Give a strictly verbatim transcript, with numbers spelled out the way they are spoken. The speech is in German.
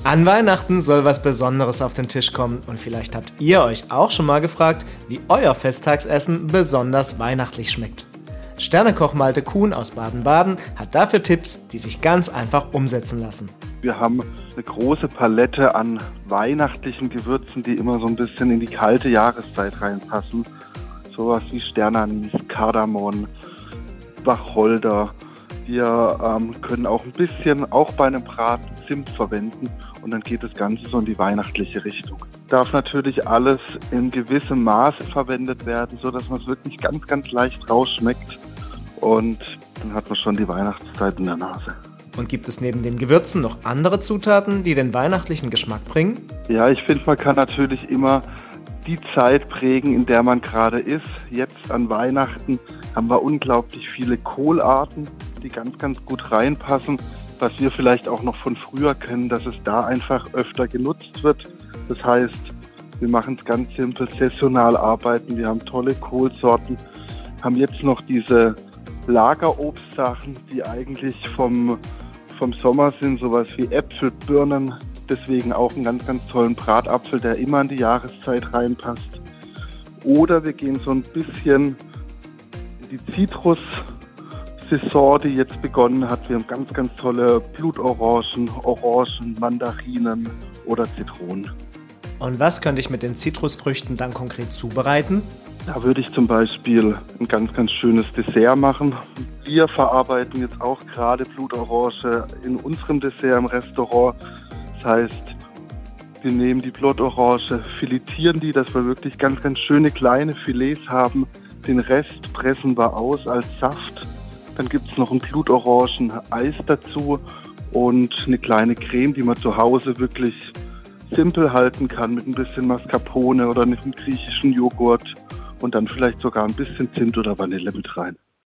An Weihnachten soll was Besonderes auf den Tisch kommen und vielleicht habt ihr euch auch schon mal gefragt, wie euer Festtagsessen besonders weihnachtlich schmeckt. Sternekoch Malte Kuhn aus Baden-Baden hat dafür Tipps, die sich ganz einfach umsetzen lassen. Wir haben eine große Palette an weihnachtlichen Gewürzen, die immer so ein bisschen in die kalte Jahreszeit reinpassen. Sowas wie Sternanis, Kardamom, Wacholder. Wir ähm, können auch ein bisschen, auch bei einem Braten, Zimt verwenden und dann geht das Ganze so in die weihnachtliche Richtung. Darf natürlich alles in gewissem Maße verwendet werden, sodass man es wirklich ganz, ganz leicht rausschmeckt und dann hat man schon die Weihnachtszeit in der Nase. Und gibt es neben den Gewürzen noch andere Zutaten, die den weihnachtlichen Geschmack bringen? Ja, ich finde, man kann natürlich immer die Zeit prägen, in der man gerade ist. Jetzt an Weihnachten haben wir unglaublich viele Kohlarten, die ganz, ganz gut reinpassen. Was wir vielleicht auch noch von früher kennen, dass es da einfach öfter genutzt wird. Das heißt, wir machen es ganz simpel, saisonal arbeiten. Wir haben tolle Kohlsorten, haben jetzt noch diese Lagerobstsachen, die eigentlich vom, vom Sommer sind, sowas wie Äpfel, Birnen. Deswegen auch einen ganz, ganz tollen Bratapfel, der immer in die Jahreszeit reinpasst. Oder wir gehen so ein bisschen in die Zitrus-Saison, die jetzt begonnen hat. Wir haben ganz, ganz tolle Blutorangen, Orangen, Mandarinen oder Zitronen. Und was könnte ich mit den Zitrusfrüchten dann konkret zubereiten? Da würde ich zum Beispiel ein ganz, ganz schönes Dessert machen. Wir verarbeiten jetzt auch gerade Blutorange in unserem Dessert im Restaurant. Das heißt, wir nehmen die Blutorange, filetieren die, dass wir wirklich ganz, ganz schöne kleine Filets haben. Den Rest pressen wir aus als Saft. Dann gibt es noch ein Blutorangen-Eis dazu und eine kleine Creme, die man zu Hause wirklich simpel halten kann mit ein bisschen Mascarpone oder einem griechischen Joghurt und dann vielleicht sogar ein bisschen Zimt oder Vanille mit rein.